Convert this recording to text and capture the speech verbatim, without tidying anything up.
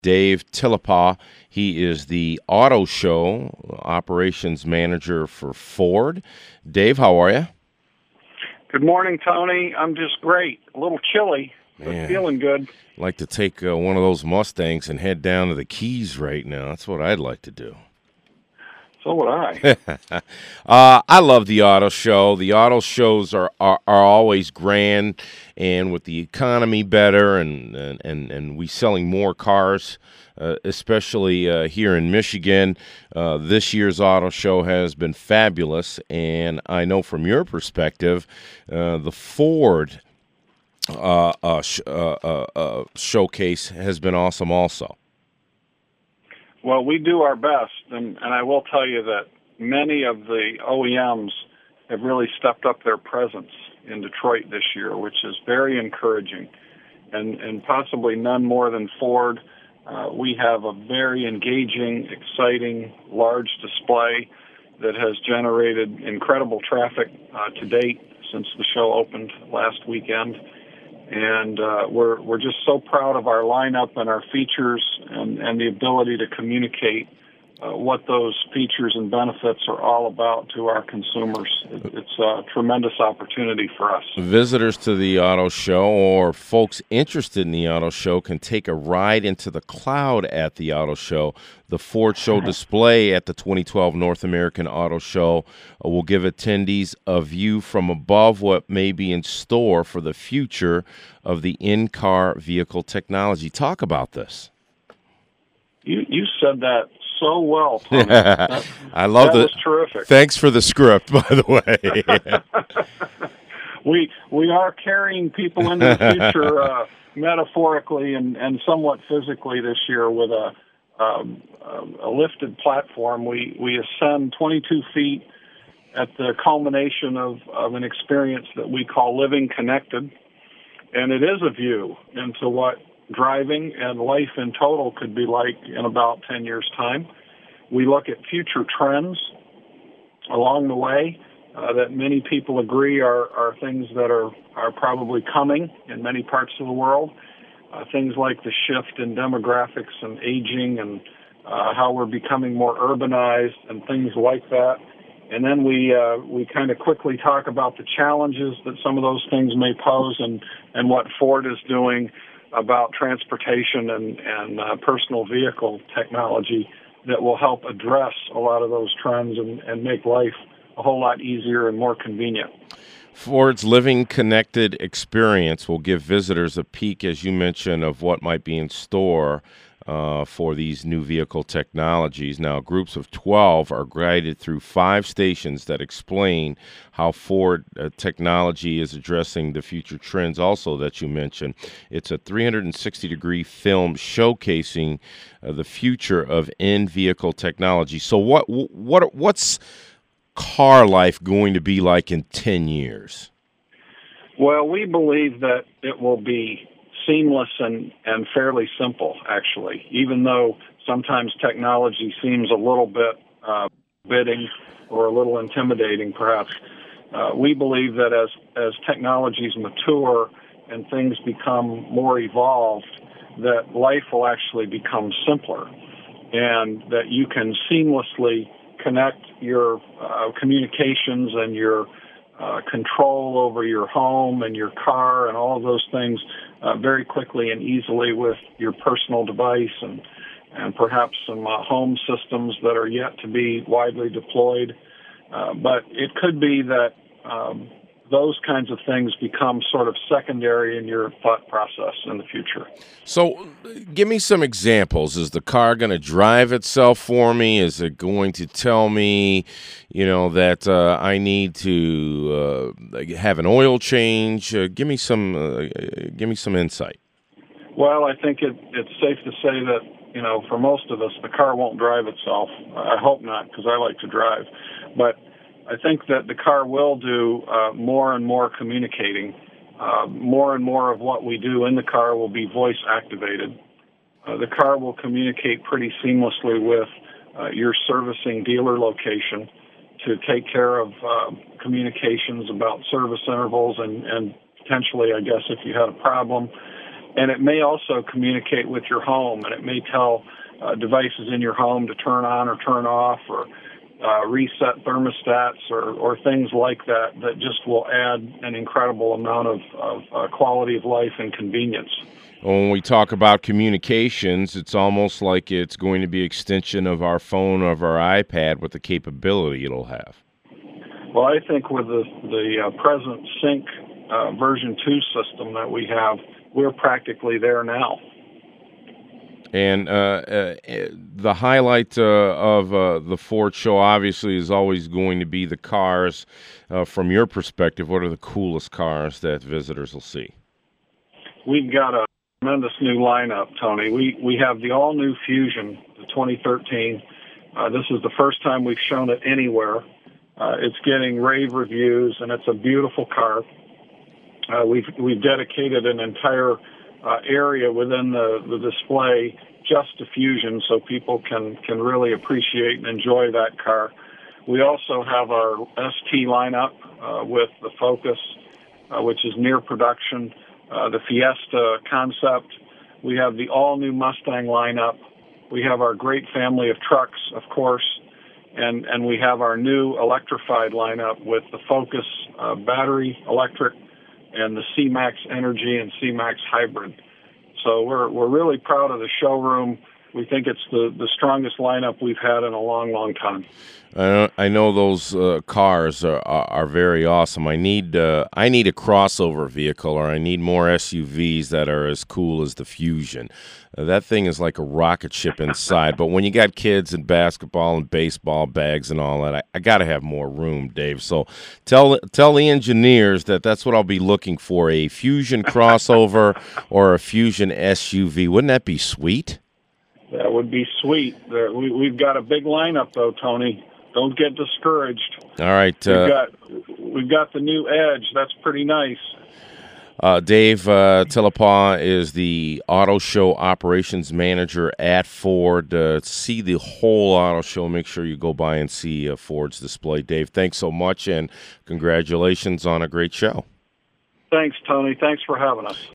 Dave Tillapaw. He is the Auto Show Operations Manager for Ford. Dave, how are you? Good morning, Tony. I'm just great. A little chilly, but Man, feeling good. I'd like to take uh, one of those Mustangs and head down to the Keys right now. That's what I'd like to do. So would I. uh, I love the auto show. The auto shows are, are, are always grand, and with the economy better and and, and, and we selling more cars, uh, especially uh, here in Michigan, uh, this year's auto show has been fabulous. And I know from your perspective, uh, the Ford uh, uh, sh- uh, uh, uh, showcase has been awesome also. Well, we do our best, and, and I will tell you that many of the O E Ms have really stepped up their presence in Detroit this year, which is very encouraging, and, and possibly none more than Ford. Uh, we have a very engaging, exciting, large display that has generated incredible traffic uh, to date since the show opened last weekend. And uh, we're we're just so proud of our lineup and our features and, and the ability to communicate uh, what those features and benefits are all about to our consumers. It, it's a tremendous opportunity for us. Visitors to the auto show or folks interested in the auto show can take a ride into the cloud at the auto show. The Ford Show display at the twenty twelve North American Auto Show uh, will give attendees a view from above what may be in store for the future of the in-car vehicle technology. Talk about this. You you said that so well, Tony. That, I love that the. was terrific. Thanks for the script, by the way. we we are carrying people into the future uh, metaphorically and, and somewhat physically this year with a um, a lifted platform. We we ascend twenty-two feet at the culmination of, of an experience that we call Living Connected, and it is a view into what driving and life in total could be like in about ten years' time. We look at future trends along the way uh, that many people agree are, are things that are, are probably coming in many parts of the world. Uh, things like the shift in demographics and aging and uh, how we're becoming more urbanized and things like that. And then we uh, we kind of quickly talk about the challenges that some of those things may pose and, and what Ford is doing about transportation and, and uh, personal vehicle technology that will help address a lot of those trends and, and make life a whole lot easier and more convenient. Ford's Living Connected experience will give visitors a peek, as you mentioned, of what might be in store uh, for these new vehicle technologies. Now, groups of twelve are guided through five stations that explain how Ford uh, technology is addressing the future trends also that you mentioned. It's a three hundred sixty degree film showcasing uh, the future of in-vehicle technology. So what what what's car life going to be like in ten years? Well, we believe that it will be seamless and, and fairly simple, actually, even though sometimes technology seems a little bit uh, bidding or a little intimidating, perhaps. Uh, we believe that as, as technologies mature and things become more evolved, that life will actually become simpler and that you can seamlessly connect your uh, communications and your uh, control over your home and your car and all of those things uh, very quickly and easily with your personal device and, and perhaps some uh, home systems that are yet to be widely deployed. Uh, but it could be that um, those kinds of things become sort of secondary in your thought process in the future. So give me some examples. Is the car going to drive itself for me? Is it going to tell me, you know, that uh, I need to uh, have an oil change? Uh, give me some uh, give me some insight. Well, I think it, it's safe to say that, you know, for most of us, the car won't drive itself. I hope not, because I like to drive. But I think that the car will do uh, more and more communicating. Uh, more and more of what we do in the car will be voice activated. Uh, the car will communicate pretty seamlessly with uh, your servicing dealer location to take care of uh, communications about service intervals and, and potentially, I guess, if you had a problem. and it may also communicate with your home, and it may tell uh, devices in your home to turn on or turn off, or uh, reset thermostats, or, or things like that, that just will add an incredible amount of, of uh, quality of life and convenience. When we talk about communications, it's almost like it's going to be an extension of our phone, of our iPad, with the capability it'll have. Well, I think with the, the uh, present Sync uh, version two system that we have, we're practically there now. And uh, uh, the highlight uh, of uh, the Ford show, obviously, is always going to be the cars. Uh, from your perspective, what are the coolest cars that visitors will see? We've got a tremendous new lineup, Tony. We we have the all-new Fusion, the twenty thirteen. Uh, this is the first time we've shown it anywhere. Uh, it's getting rave reviews, and it's a beautiful car. Uh, we've we've dedicated an entire uh, area within the, the display just to Fusion, so people can, can really appreciate and enjoy that car. We also have our S T lineup uh, with the Focus, uh, which is near production, uh, the Fiesta concept. We have the all-new Mustang lineup. We have our great family of trucks, of course, and, and we have our new electrified lineup with the Focus uh, battery electric and the C-Max Energy and C-Max Hybrid. So we're we're really proud of the showroom. We think it's the, the strongest lineup we've had in a long, long time. I I know those uh, cars are, are are very awesome. I need uh, I need a crossover vehicle, or I need more S U Vs that are as cool as the Fusion. Uh, that thing is like a rocket ship inside. But when you got kids and basketball and baseball bags and all that, I, I got to have more room, Dave. So tell tell the engineers that that's what I'll be looking for: a Fusion crossover or a Fusion S U V. Wouldn't that be sweet? That would be sweet. There, we, we've got a big lineup, though, Tony. Don't get discouraged. All right. Uh, we've got we've got the new Edge. That's pretty nice. Uh, Dave uh, Tillepaugh is the Auto Show Operations Manager at Ford. Uh, see the whole auto show. Make sure you go by and see uh, Ford's display. Dave, thanks so much, and congratulations on a great show. Thanks, Tony. Thanks for having us.